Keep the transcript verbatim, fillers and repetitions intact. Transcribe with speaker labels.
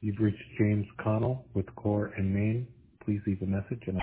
Speaker 1: You've reached James Connell with Core in Maine. Please leave a message and